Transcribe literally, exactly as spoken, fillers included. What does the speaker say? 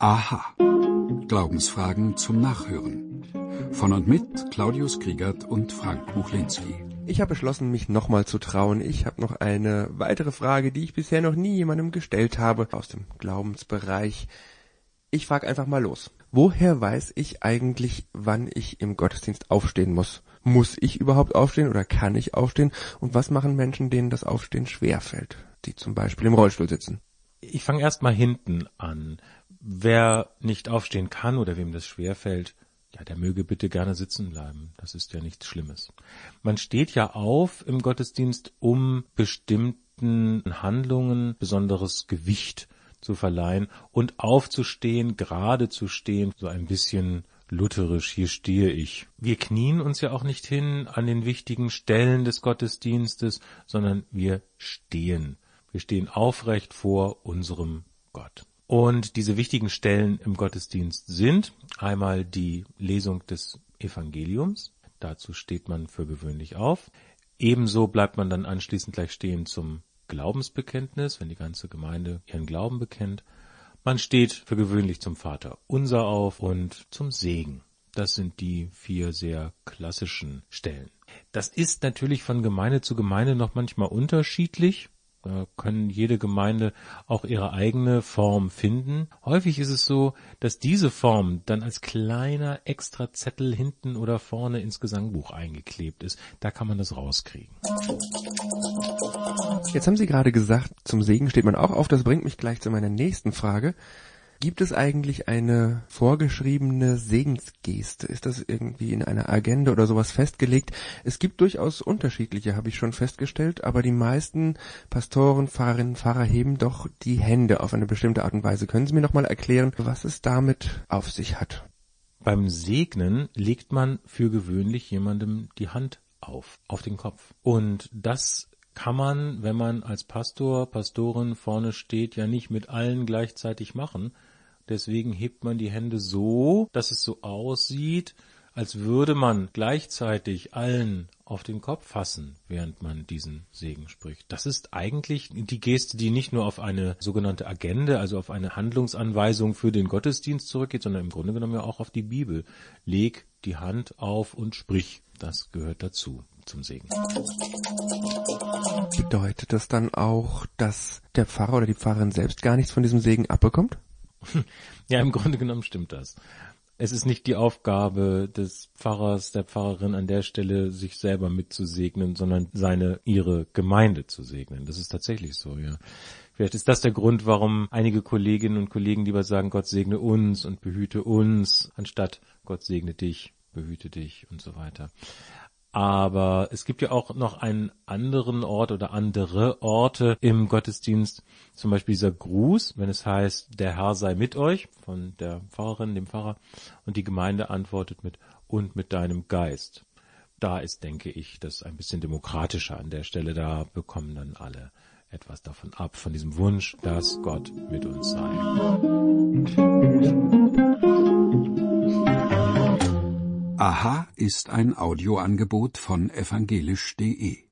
Aha. Glaubensfragen zum Nachhören. Von und mit Claudius Kriegert und Frank Muchlinski. Ich habe beschlossen, mich nochmal zu trauen. Ich habe noch eine weitere Frage, die ich bisher noch nie jemandem gestellt habe aus dem Glaubensbereich. Ich frage einfach mal los. Woher weiß ich eigentlich, wann ich im Gottesdienst aufstehen muss? Muss ich überhaupt aufstehen oder kann ich aufstehen? Und was machen Menschen, denen das Aufstehen schwerfällt, die zum Beispiel im Rollstuhl sitzen? Ich fange erst mal hinten an. Wer nicht aufstehen kann oder wem das schwerfällt, ja, der möge bitte gerne sitzen bleiben. Das ist ja nichts Schlimmes. Man steht ja auf im Gottesdienst, um bestimmten Handlungen besonderes Gewicht zu verleihen und aufzustehen, gerade zu stehen, so ein bisschen lutherisch, hier stehe ich. Wir knien uns ja auch nicht hin an den wichtigen Stellen des Gottesdienstes, sondern wir stehen. Wir stehen aufrecht vor unserem Gott. Und diese wichtigen Stellen im Gottesdienst sind einmal die Lesung des Evangeliums. Dazu steht man für gewöhnlich auf. Ebenso bleibt man dann anschließend gleich stehen zum Glaubensbekenntnis, wenn die ganze Gemeinde ihren Glauben bekennt. Man steht für gewöhnlich zum Vater Unser auf und zum Segen. Das sind die vier sehr klassischen Stellen. Das ist natürlich von Gemeinde zu Gemeinde noch manchmal unterschiedlich. Da können jede Gemeinde auch ihre eigene Form finden. Häufig ist es so, dass diese Form dann als kleiner Extrazettel hinten oder vorne ins Gesangbuch eingeklebt ist. Da kann man das rauskriegen. Jetzt haben Sie gerade gesagt, zum Segen steht man auch auf. Das bringt mich gleich zu meiner nächsten Frage. Gibt es eigentlich eine vorgeschriebene Segensgeste? Ist das irgendwie in einer Agenda oder sowas festgelegt? Es gibt durchaus unterschiedliche, habe ich schon festgestellt, aber die meisten Pastoren, Pfarrerinnen, Pfarrer heben doch die Hände auf eine bestimmte Art und Weise. Können Sie mir noch mal erklären, was es damit auf sich hat? Beim Segnen legt man für gewöhnlich jemandem die Hand auf, auf den Kopf. Und das kann man, wenn man als Pastor, Pastorin vorne steht, ja nicht mit allen gleichzeitig machen. Deswegen hebt man die Hände so, dass es so aussieht, als würde man gleichzeitig allen auf den Kopf fassen, während man diesen Segen spricht. Das ist eigentlich die Geste, die nicht nur auf eine sogenannte Agenda, also auf eine Handlungsanweisung für den Gottesdienst zurückgeht, sondern im Grunde genommen ja auch auf die Bibel. Leg die Hand auf und sprich. Das gehört dazu, zum Segen. Bedeutet das dann auch, dass der Pfarrer oder die Pfarrerin selbst gar nichts von diesem Segen abbekommt? Ja, im Grunde genommen stimmt das. Es ist nicht die Aufgabe des Pfarrers, der Pfarrerin an der Stelle, sich selber mitzusegnen, sondern seine, ihre Gemeinde zu segnen. Das ist tatsächlich so, ja. Vielleicht ist das der Grund, warum einige Kolleginnen und Kollegen lieber sagen, Gott segne uns und behüte uns, anstatt Gott segne dich, behüte dich und so weiter. Aber es gibt ja auch noch einen anderen Ort oder andere Orte im Gottesdienst, zum Beispiel dieser Gruß, wenn es heißt, der Herr sei mit euch, von der Pfarrerin, dem Pfarrer, und die Gemeinde antwortet mit, und mit deinem Geist. Da ist, denke ich, das ein bisschen demokratischer an der Stelle, da bekommen dann alle etwas davon ab, von diesem Wunsch, dass Gott mit uns sei. Aha ist ein Audioangebot von evangelisch punkt de.